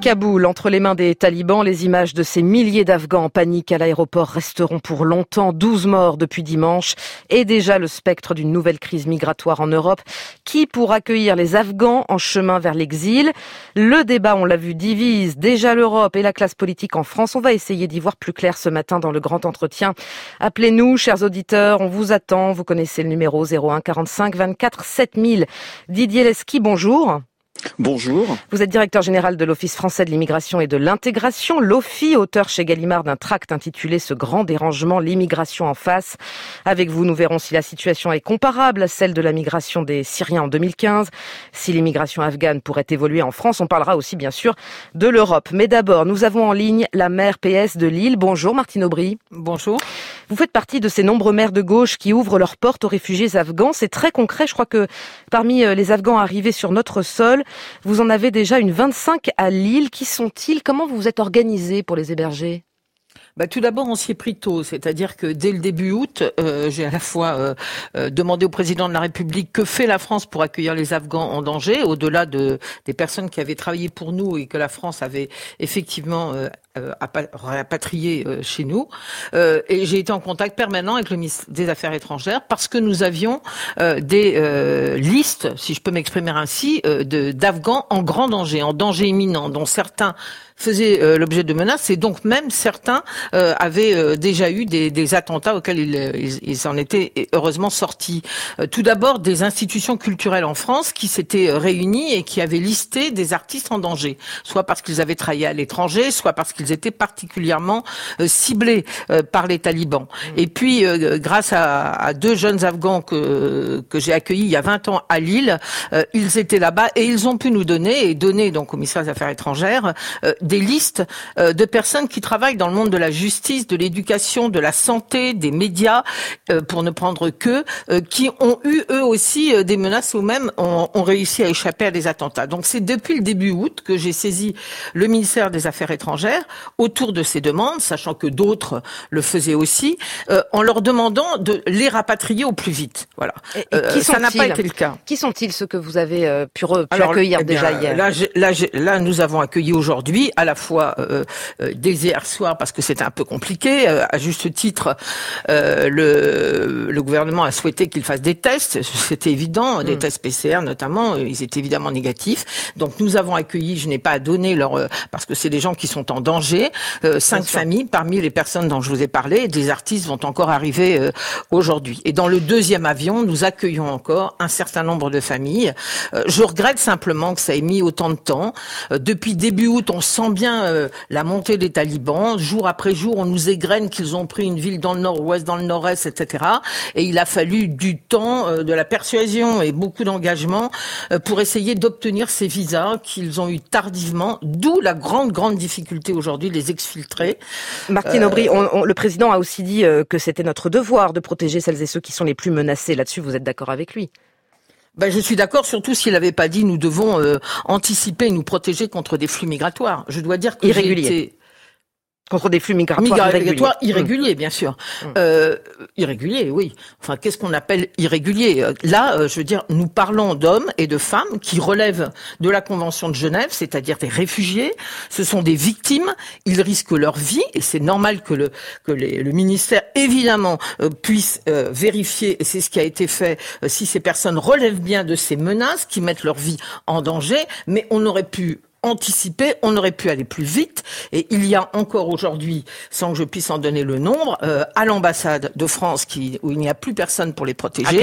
Kaboul, entre les mains des talibans, les images de ces milliers d'Afghans en panique à l'aéroport resteront pour longtemps. 12 morts depuis dimanche et déjà le spectre d'une nouvelle crise migratoire en Europe. Qui pour accueillir les Afghans en chemin vers l'exil? Le débat, on l'a vu, divise déjà l'Europe et la classe politique en France. On va essayer d'y voir plus clair ce matin dans le grand entretien. Appelez-nous, chers auditeurs, on vous attend. Vous connaissez le numéro 01 45 24 7000. Didier Lesky, bonjour. Bonjour. Vous êtes directeur général de l'Office français de l'immigration et de l'intégration, l'OFII, auteur chez Gallimard d'un tract intitulé « Ce grand dérangement, l'immigration en face ». Avec vous, nous verrons si la situation est comparable à celle de la migration des Syriens en 2015, si l'immigration afghane pourrait évoluer en France. On parlera aussi, bien sûr, de l'Europe. Mais d'abord, nous avons en ligne la maire PS de Lille. Bonjour Martine Aubry. Bonjour. Vous faites partie de ces nombreux maires de gauche qui ouvrent leurs portes aux réfugiés afghans. C'est très concret. Je crois que parmi les Afghans arrivés sur notre sol, vous en avez déjà une 25 à Lille. Qui sont-ils? Comment vous vous êtes organisés pour les héberger? Tout d'abord, on s'y est pris tôt, c'est-à-dire que dès le début août, j'ai à la fois demandé au président de la République que fait la France pour accueillir les Afghans en danger, au-delà des personnes qui avaient travaillé pour nous et que la France avait effectivement rapatrié chez nous. Et j'ai été en contact permanent avec le ministre des Affaires étrangères parce que nous avions des listes, si je peux m'exprimer ainsi, d'Afghans en grand danger, en danger imminent, dont certains faisaient l'objet de menaces et donc même certains avaient déjà eu des attentats auxquels ils en étaient heureusement sortis. Tout d'abord, des institutions culturelles en France qui s'étaient réunies et qui avaient listé des artistes en danger, soit parce qu'ils avaient travaillé à l'étranger, soit parce qu'ils étaient particulièrement ciblés par les talibans. Et puis, grâce à deux jeunes Afghans que j'ai accueillis il y a 20 ans à Lille, ils étaient là-bas et ils ont pu nous donner donc au ministère des Affaires étrangères des listes de personnes qui travaillent dans le monde de la justice, de l'éducation, de la santé, des médias, pour ne prendre que, qui ont eu eux aussi des menaces ou même ont réussi à échapper à des attentats. Donc c'est depuis le début août que j'ai saisi le ministère des Affaires étrangères autour de ces demandes, sachant que d'autres le faisaient aussi, en leur demandant de les rapatrier au plus vite. Voilà. Et ça n'a pas été le cas. Qui sont-ils ceux que vous avez pu accueillir déjà hier? Là, nous avons accueilli aujourd'hui à la fois dès hier soir parce que c'était un peu compliqué. À juste titre, le gouvernement a souhaité qu'il fasse des tests. C'était évident, des tests PCR notamment. Ils étaient évidemment négatifs. Donc nous avons accueilli, je n'ai pas à donner parce que c'est des gens qui sont en danger. 5 familles parmi les personnes dont je vous ai parlé. Des artistes vont encore arriver aujourd'hui. Et dans le deuxième avion, nous accueillons encore un certain nombre de familles. Je regrette simplement que ça ait mis autant de temps. Depuis début août, on sent bien la montée des talibans. Jour après jour, on nous égrène qu'ils ont pris une ville dans le nord-ouest, dans le nord-est, etc. Et il a fallu du temps, de la persuasion et beaucoup d'engagement pour essayer d'obtenir ces visas qu'ils ont eu tardivement, d'où la grande difficulté aujourd'hui de les exfiltrer. Martine Aubry, le président a aussi dit que c'était notre devoir de protéger celles et ceux qui sont les plus menacés. Là-dessus, vous êtes d'accord avec lui? Je suis d'accord, surtout s'il n'avait pas dit nous devons anticiper et nous protéger contre des flux migratoires. Je dois dire que irréguliers. Contre des flux migratoires irréguliers, bien sûr. Irréguliers, oui. Enfin, qu'est-ce qu'on appelle irréguliers? Là, je veux dire, nous parlons d'hommes et de femmes qui relèvent de la Convention de Genève, c'est-à-dire des réfugiés. Ce sont des victimes. Ils risquent leur vie et c'est normal que le ministère, évidemment, puisse vérifier, et c'est ce qui a été fait, si ces personnes relèvent bien de ces menaces qui mettent leur vie en danger. Mais on aurait pu anticiper, on aurait pu aller plus vite. Et il y a encore aujourd'hui, sans que je puisse en donner le nombre, à l'ambassade de France où il n'y a plus personne pour les protéger,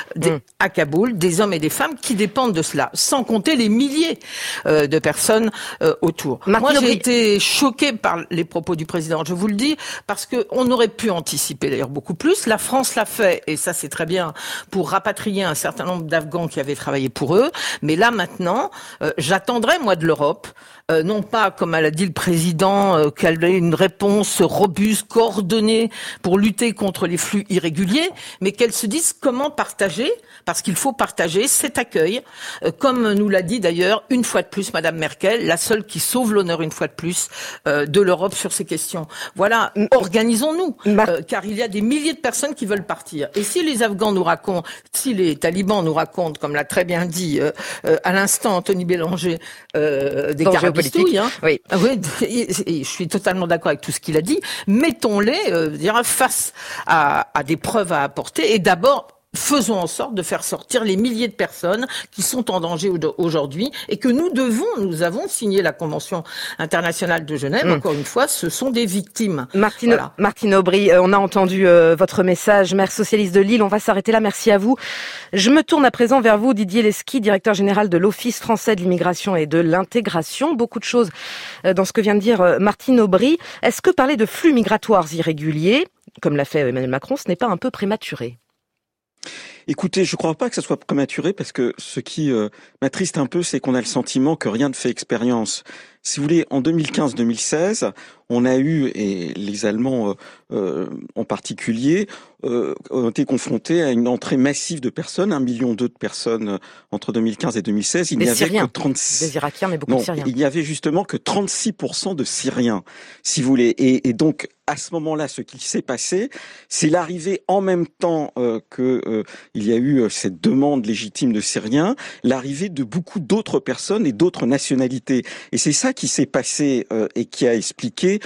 à Kaboul, des hommes et des femmes qui dépendent de cela, sans compter les milliers de personnes autour. Moi, j'ai été choquée par les propos du président, je vous le dis, parce que on aurait pu anticiper d'ailleurs beaucoup plus. La France l'a fait, et ça c'est très bien, pour rapatrier un certain nombre d'Afghans qui avaient travaillé pour eux. Mais là maintenant, j'attendrai moi de l'Europe, non pas, comme l'a dit le président, qu'elle ait une réponse robuste, coordonnée pour lutter contre les flux irréguliers, mais qu'elle se dise comment partager, parce qu'il faut partager cet accueil, comme nous l'a dit d'ailleurs une fois de plus Madame Merkel, la seule qui sauve l'honneur une fois de plus de l'Europe sur ces questions. Voilà, organisons-nous, car il y a des milliers de personnes qui veulent partir. Et si les Afghans nous racontent, si les talibans nous racontent, comme l'a très bien dit à l'instant Anthony Bélanger, des caravanes politique. Hein. Oui. Ah oui, et je suis totalement d'accord avec tout ce qu'il a dit. Mettons-les face à des preuves à apporter et d'abord faisons en sorte de faire sortir les milliers de personnes qui sont en danger aujourd'hui et que nous avons signé la Convention internationale de Genève. Encore une fois, ce sont des victimes. Martine Aubry, on a entendu votre message, maire socialiste de Lille. On va s'arrêter là. Merci à vous. Je me tourne à présent vers vous, Didier Lesky, directeur général de l'Office français de l'immigration et de l'intégration. Beaucoup de choses dans ce que vient de dire Martine Aubry. Est-ce que parler de flux migratoires irréguliers, comme l'a fait Emmanuel Macron, ce n'est pas un peu prématuré ? Écoutez, je ne crois pas que ça soit prématuré parce que ce qui m'attriste un peu, c'est qu'on a le sentiment que rien ne fait expérience. Si vous voulez, en 2015-2016, on a eu, et les Allemands en particulier, ont été confrontés à une entrée massive de personnes, 1,2 million de personnes entre 2015 et 2016. Il n'y avait que 36... Des Irakiens, mais beaucoup de Syriens. Il n'y avait justement que 36% de Syriens, si vous voulez. Et donc, à ce moment-là, ce qui s'est passé, c'est l'arrivée en même temps il y a eu cette demande légitime de Syriens, l'arrivée de beaucoup d'autres personnes et d'autres nationalités. Et c'est ça qui s'est passé et qui a expliqué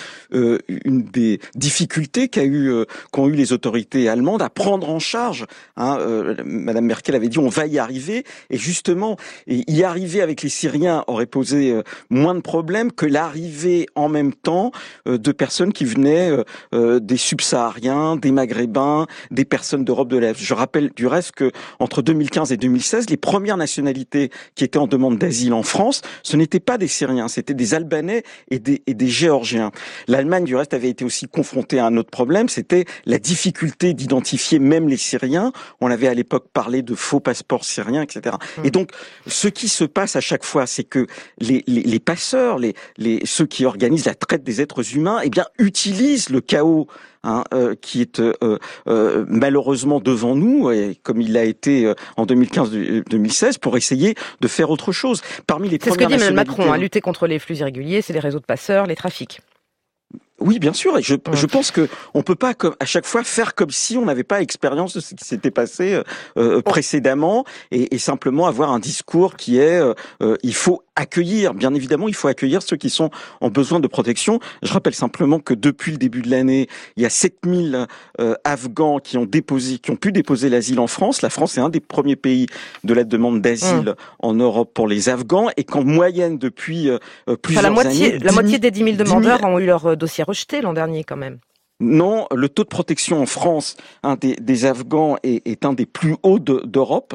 une des difficultés qu'ont eu les autorités allemandes à prendre en charge. Madame Merkel avait dit on va y arriver, et justement, y arriver avec les Syriens aurait posé moins de problèmes que l'arrivée en même temps de personnes qui venaient des subsahariens, des maghrébins, des personnes d'Europe de l'Est. Je rappelle du reste que entre 2015 et 2016, les premières nationalités qui étaient en demande d'asile en France, ce n'étaient pas des Syriens, c'était des Albanais et des Géorgiens. L'Allemagne, du reste, avait été aussi confrontée à un autre problème, c'était la difficulté d'identifier même les Syriens. On avait à l'époque parlé de faux passeports syriens, etc. Et donc, ce qui se passe à chaque fois, c'est que les passeurs, ceux qui organisent la traite des êtres humains, eh bien, utilisent le chaos qui est malheureusement devant nous, et comme il l'a été en 2015-2016, pour essayer de faire autre chose. Parmi les c'est ce que dit Emmanuel Macron, lutter contre les flux irréguliers, c'est les réseaux de passeurs, les trafics. Oui, bien sûr, et je pense que on peut pas à chaque fois faire comme si on n'avait pas expérience de ce qui s'était passé précédemment, et simplement avoir un discours qui est il faut accueillir, bien évidemment, il faut accueillir ceux qui sont en besoin de protection. Je rappelle simplement que depuis le début de l'année, il y a 7000 Afghans qui ont pu déposer l'asile en France. La France est un des premiers pays de la demande d'asile en Europe pour les Afghans, et qu'en moyenne depuis plusieurs années... La moitié des 10 000 demandeurs ont eu leur dossier rejeté l'an dernier quand même. Non, le taux de protection en France des Afghans est un des plus hauts d'Europe.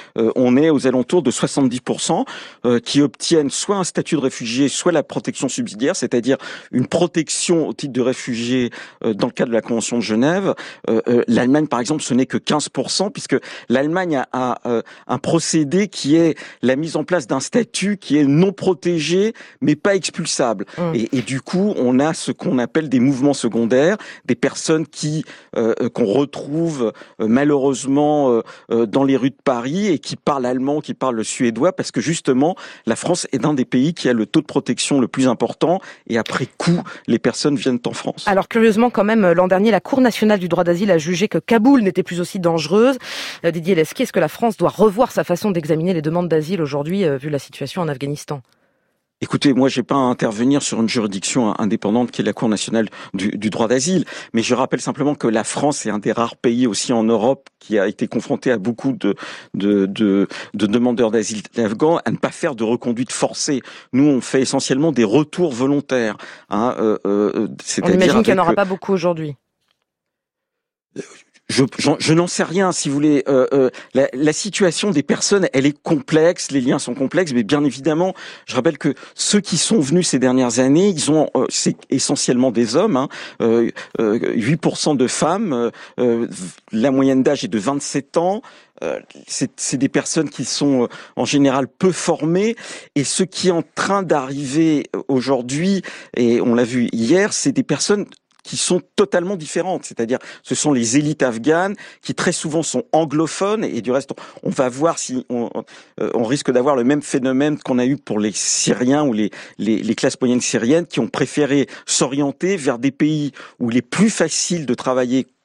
On est aux alentours de 70% qui obtiennent soit un statut de réfugié, soit la protection subsidiaire, c'est-à-dire une protection au titre de réfugié dans le cadre de la Convention de Genève. L'Allemagne, par exemple, ce n'est que 15%, puisque l'Allemagne a un procédé qui est la mise en place d'un statut qui est non protégé, mais pas expulsable. Et du coup, on a ce qu'on appelle des mouvements secondaires, des personnes qu'on retrouve malheureusement dans les rues de Paris et qui parlent allemand, qui parlent le suédois, parce que justement la France est un des pays qui a le taux de protection le plus important, et après coup les personnes viennent en France. Alors curieusement quand même, l'an dernier la Cour nationale du droit d'asile a jugé que Kaboul n'était plus aussi dangereuse. Didier Lesky, est-ce que la France doit revoir sa façon d'examiner les demandes d'asile aujourd'hui vu la situation en Afghanistan ? Écoutez, moi, j'ai pas à intervenir sur une juridiction indépendante qui est la Cour nationale du droit d'asile, mais je rappelle simplement que la France est un des rares pays aussi en Europe qui a été confronté à beaucoup de demandeurs d'asile afghans à ne pas faire de reconduite forcée. Nous, on fait essentiellement des retours volontaires. On imagine qu'il n'y en aura pas beaucoup aujourd'hui. Je n'en sais rien, si vous voulez. La situation des personnes, elle est complexe, les liens sont complexes, mais bien évidemment, je rappelle que ceux qui sont venus ces dernières années, c'est essentiellement des hommes, 8% de femmes, la moyenne d'âge est de 27 ans. C'est des personnes qui sont en général peu formées, et ce qui est en train d'arriver aujourd'hui, et on l'a vu hier, c'est des personnes qui sont totalement différentes, c'est-à-dire ce sont les élites afghanes qui très souvent sont anglophones, et du reste on va voir si on risque d'avoir le même phénomène qu'on a eu pour les Syriens ou les classes moyennes syriennes qui ont préféré s'orienter vers des pays où il est plus facile de travailler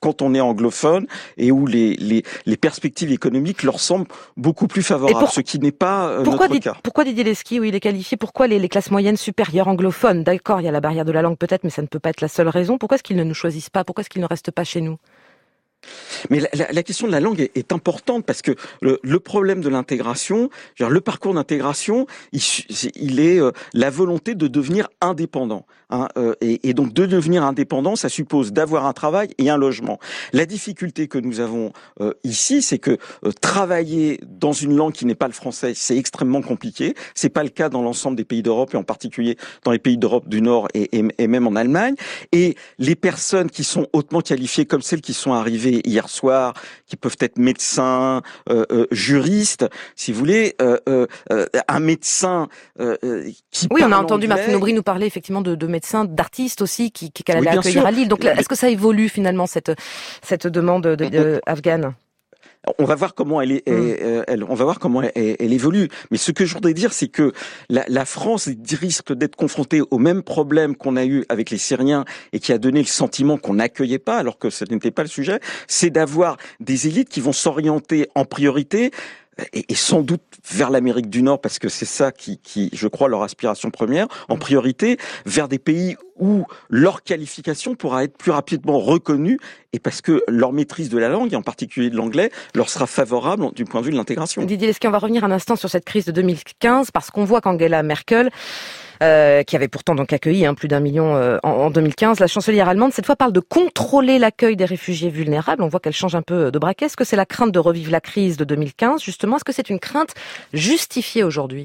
quand on est anglophone et où les perspectives économiques leur semblent beaucoup plus favorables, ce qui n'est pas notre cas. Pourquoi Didier Leschi, il est qualifié? Pourquoi les classes moyennes supérieures anglophones? D'accord, il y a la barrière de la langue peut-être, mais ça ne peut pas être la seule raison. Pourquoi est-ce qu'ils ne nous choisissent pas? Pourquoi est-ce qu'ils ne restent pas chez nous? Mais la question de la langue est importante parce que le problème de l'intégration, le parcours d'intégration, il est la volonté de devenir indépendant. Et donc de devenir indépendant, ça suppose d'avoir un travail et un logement. La difficulté que nous avons ici, c'est que travailler dans une langue qui n'est pas le français, c'est extrêmement compliqué. C'est pas le cas dans l'ensemble des pays d'Europe et en particulier dans les pays d'Europe du Nord et même en Allemagne. Et les personnes qui sont hautement qualifiées, comme celles qui sont arrivées hier soir, qui peuvent être médecins, juristes, si vous voulez, un médecin qui oui, on a parle entendu anglais. Martine Aubry nous parler effectivement de médecins, d'artistes aussi qu'elle allait accueillir à Lille. Donc est-ce que ça évolue finalement cette demande afghane? On va voir comment on va voir comment elle évolue. Mais ce que je voudrais dire, c'est que la France risque d'être confrontée au même problème qu'on a eu avec les Syriens et qui a donné le sentiment qu'on n'accueillait pas, alors que ce n'était pas le sujet. C'est d'avoir des élites qui vont s'orienter en priorité et sans doute vers l'Amérique du Nord, parce que c'est ça qui, je crois, leur aspiration première, en priorité, vers des pays où leur qualification pourra être plus rapidement reconnue, et parce que leur maîtrise de la langue, et en particulier de l'anglais, leur sera favorable du point de vue de l'intégration. Didier Leschi, on va revenir un instant sur cette crise de 2015, parce qu'on voit qu'Angela Merkel, qui avait pourtant donc accueilli plus d'1 million en 2015, la chancelière allemande, cette fois, parle de contrôler l'accueil des réfugiés vulnérables. On voit qu'elle change un peu de braquet. Est-ce que c'est la crainte de revivre la crise de 2015, justement? Est-ce que c'est une crainte justifiée aujourd'hui?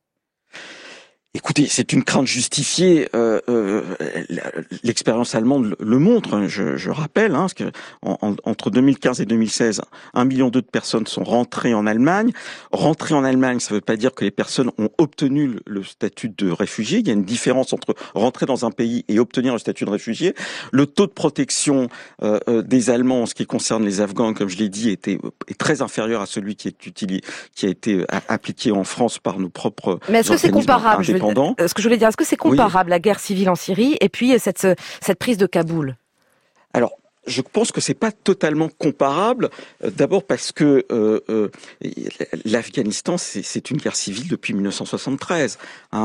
Écoutez, c'est une crainte justifiée. L'expérience allemande le montre. Je rappelle, parce que entre 2015 et 2016, 1,2 million de personnes sont rentrées en Allemagne. Rentrer en Allemagne, ça ne veut pas dire que les personnes ont obtenu le statut de réfugié. Il y a une différence entre rentrer dans un pays et obtenir le statut de réfugié. Le taux de protection des Allemands en ce qui concerne les Afghans, comme je l'ai dit, est très inférieur à celui qui a été appliqué en France par nos propres. Mais est-ce que c'est comparable? Ce que je voulais dire, est-ce que c'est comparable, la guerre civile en Syrie et puis cette prise de Kaboul? Alors, je pense que c'est pas totalement comparable. D'abord parce que l'Afghanistan, c'est une guerre civile depuis 1973.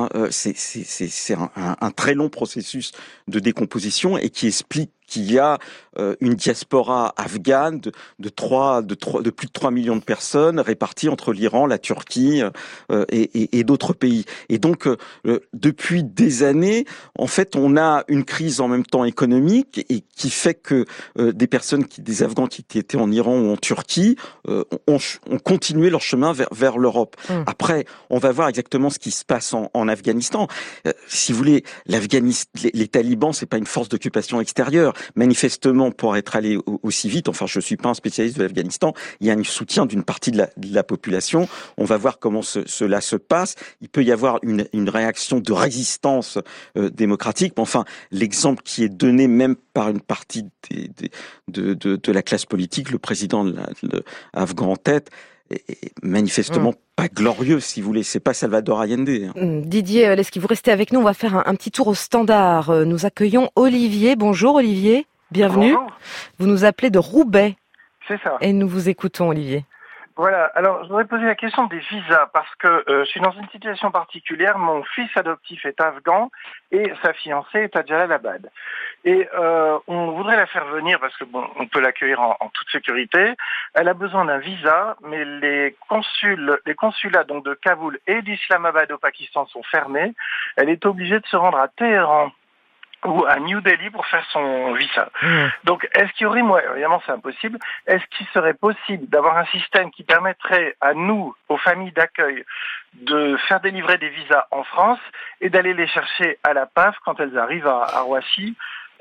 C'est un très long processus de décomposition et qui explique qu'il y a une diaspora afghane de plus de 3 millions de personnes réparties entre l'Iran, la Turquie et d'autres pays. Et donc, depuis des années, en fait, on a une crise en même temps économique et qui fait que des Afghans qui étaient en Iran ou en Turquie ont continué leur chemin vers l'Europe. Après, on va voir exactement ce qui se passe en Afghanistan. Si vous voulez, les talibans, c'est pas une force d'occupation extérieure. Manifestement, pour être allé aussi vite, enfin, je suis pas un spécialiste de l'Afghanistan, il y a un soutien d'une partie de la population. On va voir comment cela se passe. Il peut y avoir une réaction de résistance démocratique. Mais enfin, l'exemple qui est donné même par une partie de la classe politique, le président afghan en tête, est manifestement pas glorieux, si vous voulez. C'est pas Salvador Allende. Didier Leschi, vous restez avec nous. On va faire un petit tour au standard. Nous accueillons Olivier. Bonjour Olivier, bienvenue. Bonjour. Vous nous appelez de Roubaix. C'est ça. Et nous vous écoutons, Olivier. Voilà, alors je voudrais poser la question des visas parce que je suis dans une situation particulière. Mon fils adoptif est afghan et sa fiancée est à Jalalabad. Et on voudrait la faire venir parce que bon, on peut l'accueillir en toute sécurité. Elle a besoin d'un visa, mais les consulats donc de Kaboul et d'Islamabad au Pakistan sont fermés. Elle est obligée de se rendre à Téhéran ou à New Delhi pour faire son visa. Donc, est-ce qu'il y aurait, évidemment c'est impossible, est-ce qu'il serait possible d'avoir un système qui permettrait à nous, aux familles d'accueil, de faire délivrer des visas en France et d'aller les chercher à la PAF quand elles arrivent à Roissy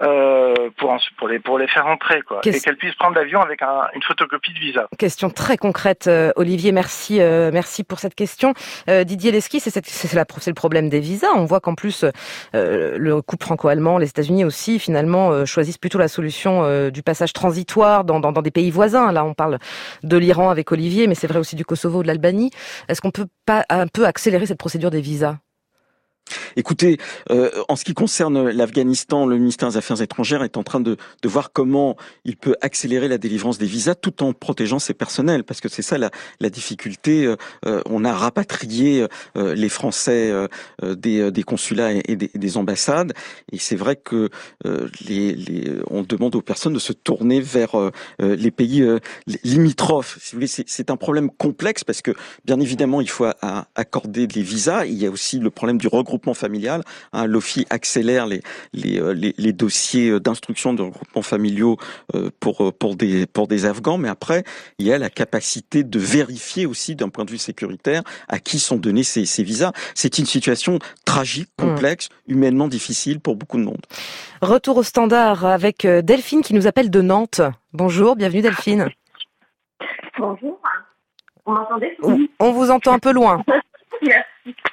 pour les faire entrer, quoi, et qu'elles puissent prendre l'avion avec une photocopie de visa. Question très concrète, Olivier, merci pour cette question. Didier Leschi, c'est le problème des visas. On voit qu'en plus le couple franco-allemand, les États-Unis aussi, finalement choisissent plutôt la solution du passage transitoire dans des pays voisins. Là, on parle de l'Iran avec Olivier, mais c'est vrai aussi du Kosovo ou de l'Albanie. Est-ce qu'on peut pas un peu accélérer cette procédure des visas? Écoutez, en ce qui concerne l'Afghanistan, le ministère des Affaires étrangères est en train de voir comment il peut accélérer la délivrance des visas tout en protégeant ses personnels, parce que c'est ça la difficulté. On a rapatrié les Français des consulats et des ambassades, et c'est vrai que on demande aux personnes de se tourner vers les pays limitrophes. Si vous voulez, c'est un problème complexe parce que bien évidemment il faut accorder des visas. Il y a aussi le problème du regroupement familial. L'OFII accélère les dossiers d'instruction de regroupement familiaux pour des Afghans, mais après il y a la capacité de vérifier aussi d'un point de vue sécuritaire à qui sont donnés ces visas. C'est une situation tragique, complexe, humainement difficile pour beaucoup de monde. Retour au standard avec Delphine qui nous appelle de Nantes. Bonjour, bienvenue Delphine. Bonjour, vous m'entendez? On vous entend un peu loin. Merci.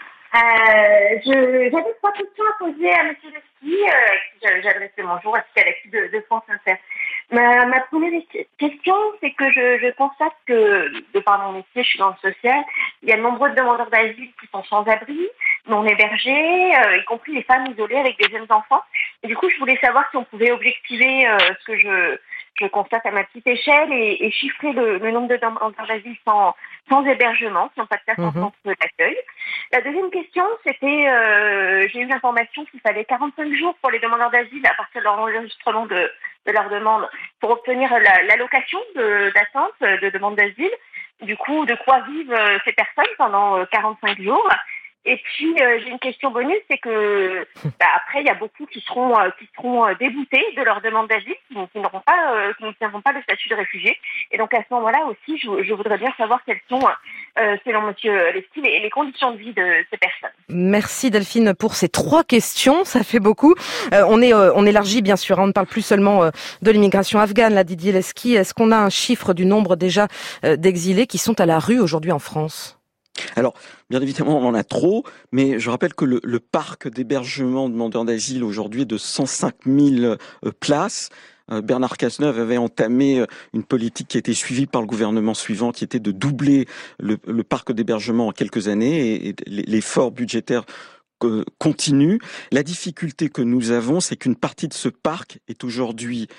J'avais 3 questions à poser à M. Leski, qui j'adressais bonjour, ainsi qu'à l'équipe de France Inter. Ma première question, c'est que je constate que, de par mon métier, je suis dans le social, il y a de nombreux demandeurs d'asile qui sont sans abri, non hébergés, y compris les femmes isolées avec des jeunes enfants. Et du coup, je voulais savoir si on pouvait objectiver ce que je constate à ma petite échelle et chiffrer le nombre de demandeurs d'asile sans hébergement, qui n'ont pas de place en centre d'accueil. La deuxième question, c'était, j'ai eu l'information qu'il fallait 45 jours pour les demandeurs d'asile à partir de l'enregistrement de leur demande pour obtenir l'allocation d'attente de demande d'asile. Du coup, de quoi vivent ces personnes pendant 45 jours? Et puis, j'ai une question bonus, c'est que après, il y a beaucoup qui seront déboutés de leur demande d'asile, qui n'obtiendront pas le statut de réfugié. Et donc, à ce moment-là aussi, je voudrais bien savoir quelles sont, selon Monsieur Leski, les conditions de vie de ces personnes. Merci Delphine pour ces 3 questions, ça fait beaucoup. On élargit bien sûr, on ne parle plus seulement de l'immigration afghane, là Didier Leski. Est-ce qu'on a un chiffre du nombre déjà d'exilés qui sont à la rue aujourd'hui en France ? Alors, bien évidemment, on en a trop, mais je rappelle que le parc d'hébergement de demandeurs d'asile aujourd'hui est de 105 000 places. Bernard Cazeneuve avait entamé une politique qui a été suivie par le gouvernement suivant, qui était de doubler le parc d'hébergement en quelques années, et l'effort budgétaire continue. La difficulté que nous avons, c'est qu'une partie de ce parc est aujourd'hui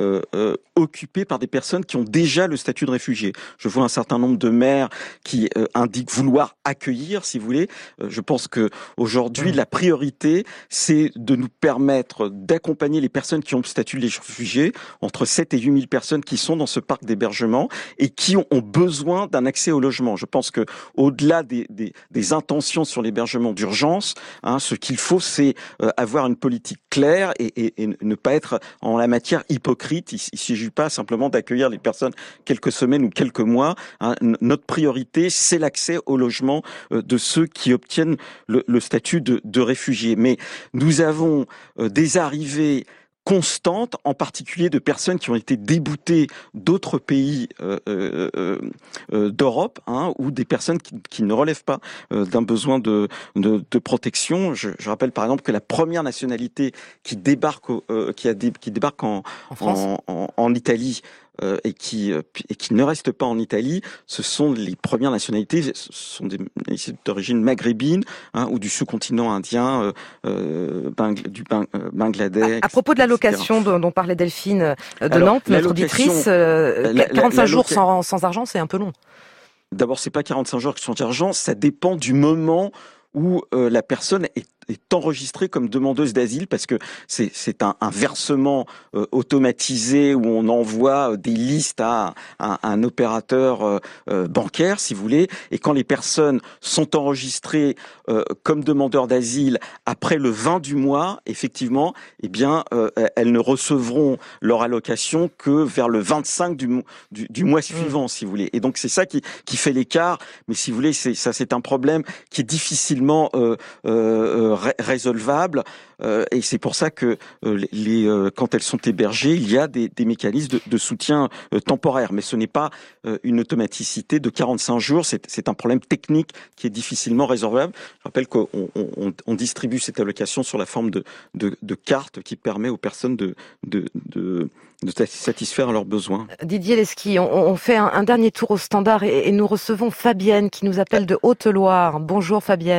occupés par des personnes qui ont déjà le statut de réfugié. Je vois un certain nombre de maires qui indiquent vouloir accueillir, si vous voulez. Je pense que aujourd'hui, la priorité, c'est de nous permettre d'accompagner les personnes qui ont le statut de réfugié, entre 7 et 8 000 personnes qui sont dans ce parc d'hébergement et qui ont besoin d'un accès au logement. Je pense que au-delà des intentions sur l'hébergement d'urgence, ce qu'il faut, c'est avoir une politique claire et ne pas être en la matière hypocrite. Il ne s'agit pas simplement d'accueillir les personnes quelques semaines ou quelques mois. Notre priorité, c'est l'accès au logement de ceux qui obtiennent le statut de réfugié. Mais nous avons des arrivées constante, en particulier de personnes qui ont été déboutées d'autres pays d'Europe, ou des personnes qui ne relèvent pas d'un besoin de protection. Je rappelle par exemple que la première nationalité qui débarque en Italie et qui ne restent pas en Italie, ce sont les premières nationalités, ce sont des nationalités d'origine maghrébine ou du sous-continent indien, du Bangladesh. À propos de l'allocation dont parlait Delphine de Nantes, notre auditrice, 45 jours sans argent, c'est un peu long. D'abord, c'est pas 45 jours sans argent, ça dépend du moment où la personne est enregistrée comme demandeuse d'asile, parce que c'est un versement automatisé où on envoie des listes à un opérateur bancaire, si vous voulez, et quand les personnes sont enregistrées comme demandeurs d'asile après le 20 du mois, effectivement, elles ne recevront leur allocation que vers le 25 du mois suivant, si vous voulez. Et donc c'est ça qui fait l'écart, mais si vous voulez, c'est un problème qui est difficilement résolvable, et c'est pour ça que quand elles sont hébergées, il y a des mécanismes de soutien temporaire, mais ce n'est pas une automaticité de 45 jours, c'est un problème technique qui est difficilement résolvable. Je rappelle qu'on distribue cette allocation sur la forme de carte qui permet aux personnes de satisfaire leurs besoins. Didier Leski, on fait un dernier tour au standard et nous recevons Fabienne qui nous appelle de Haute-Loire. Bonjour Fabienne.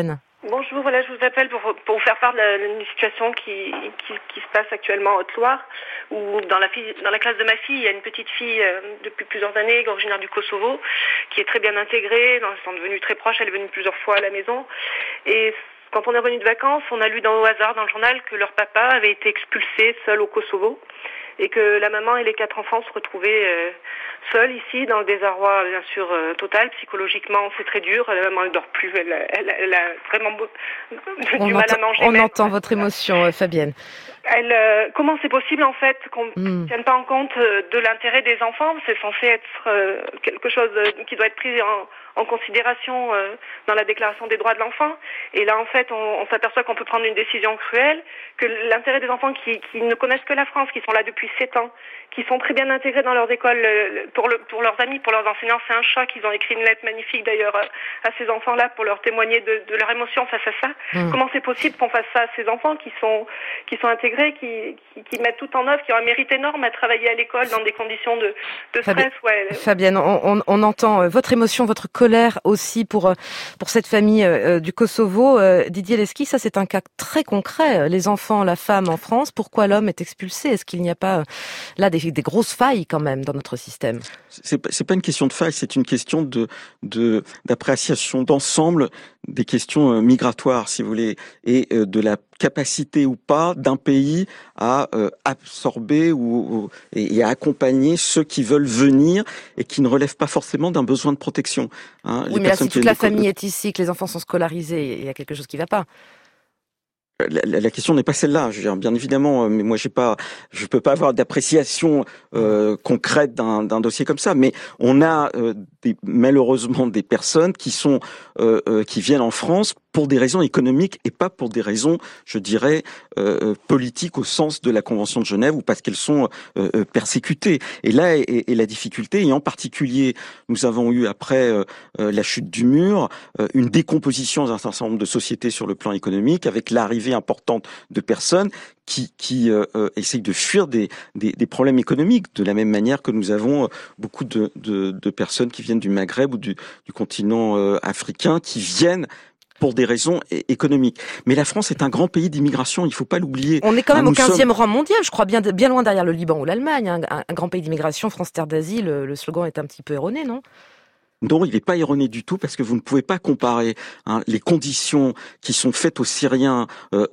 Bonjour, voilà, je vous appelle pour vous faire part d'une situation qui se passe actuellement en Haute-Loire, où dans la classe de ma fille, il y a une petite fille depuis plusieurs années, originaire du Kosovo, qui est très bien intégrée, ils sont devenus très proches, elle est venue plusieurs fois à la maison. Et quand on est revenu de vacances, on a lu au hasard dans le journal que leur papa avait été expulsé seul au Kosovo, et que la maman et les 4 enfants se retrouvaient seuls ici, dans le désarroi bien sûr total. Psychologiquement, c'est très dur. La maman ne dort plus. Elle a vraiment du mal à manger. On entend votre émotion, Fabienne. Comment c'est possible en fait qu'on ne tienne pas en compte de l'intérêt des enfants? C'est censé être quelque chose qui doit être pris en considération dans la Déclaration des droits de l'enfant. Et là, en fait, on s'aperçoit qu'on peut prendre une décision cruelle, que l'intérêt des enfants qui ne connaissent que la France, qui sont là depuis 7 ans, qui sont très bien intégrés dans leurs écoles, pour leurs amis, pour leurs enseignants, c'est un choc. Ils ont écrit une lettre magnifique d'ailleurs à ces enfants-là pour leur témoigner de leur émotion face à ça. Comment c'est possible qu'on fasse ça à ces enfants qui sont intégrés, qui mettent tout en œuvre, qui ont un mérite énorme à travailler à l'école dans des conditions de stress. Fabienne, on entend votre émotion, votre colère aussi pour cette famille du Kosovo. Didier Leschi, ça c'est un cas très concret. Les enfants, la femme en France, pourquoi l'homme est expulsé? Est-ce qu'il n'y a pas là des grosses failles quand même dans notre système? C'est pas une question de faille, c'est une question d'appréciation d'ensemble des questions migratoires, si vous voulez, et de la capacité ou pas d'un pays à absorber et à accompagner ceux qui veulent venir et qui ne relèvent pas forcément d'un besoin de protection. Oui, mais là, si toute la famille est ici, que les enfants sont scolarisés, il y a quelque chose qui ne va pas. La question n'est pas celle-là. Je veux dire, bien évidemment, mais moi je peux pas avoir d'appréciation concrète d'un dossier comme ça. Mais on a malheureusement des personnes qui viennent en France pour des raisons économiques et pas pour des raisons, je dirais, politiques au sens de la Convention de Genève ou parce qu'elles sont persécutées. Et là est la difficulté. Et en particulier, nous avons eu après la chute du mur une décomposition d'un certain nombre de sociétés sur le plan économique, avec l'arrivée importante de personnes qui essayent de fuir des problèmes économiques, de la même manière que nous avons beaucoup de personnes qui viennent du Maghreb ou du continent africain qui viennent pour des raisons économiques. Mais la France est un grand pays d'immigration, il ne faut pas l'oublier. On est quand même au 15e rang mondial, je crois, bien loin derrière le Liban ou l'Allemagne. Un grand pays d'immigration, France terre d'asile, le slogan est un petit peu erroné, non ? Non, il n'est pas erroné du tout parce que vous ne pouvez pas comparer les conditions qui sont faites aux Syriens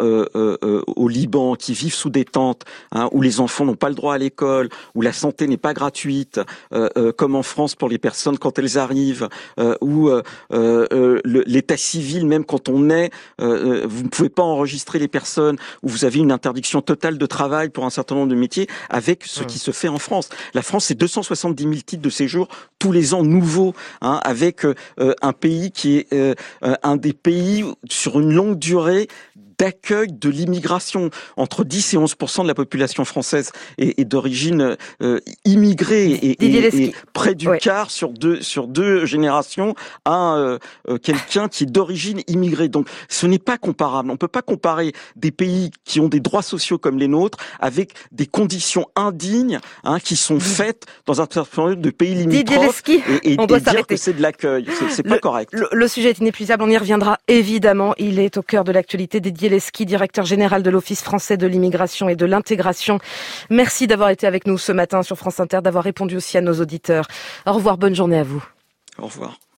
au Liban, qui vivent sous des tentes, où les enfants n'ont pas le droit à l'école, où la santé n'est pas gratuite, comme en France pour les personnes quand elles arrivent, où l'état civil, même quand on est, vous ne pouvez pas enregistrer les personnes, où vous avez une interdiction totale de travail pour un certain nombre de métiers, avec ce qui se fait en France. La France, c'est 270 000 titres de séjour tous les ans nouveaux. Avec un pays qui est un des pays sur une longue durée d'accueil de l'immigration. Entre 10 et 11% de la population française est d'origine immigrée et près du quart sur deux générations à quelqu'un qui est d'origine immigrée. Donc ce n'est pas comparable. On peut pas comparer des pays qui ont des droits sociaux comme les nôtres avec des conditions indignes qui sont faites dans un certain nombre de pays limitrophes et dire que c'est de l'accueil. C'est pas correct. Le sujet est inépuisable. On y reviendra évidemment. Il est au cœur de l'actualité. Didier Leschi, directeur général de l'Office français de l'immigration et de l'intégration. Merci d'avoir été avec nous ce matin sur France Inter, d'avoir répondu aussi à nos auditeurs. Au revoir, bonne journée à vous. Au revoir.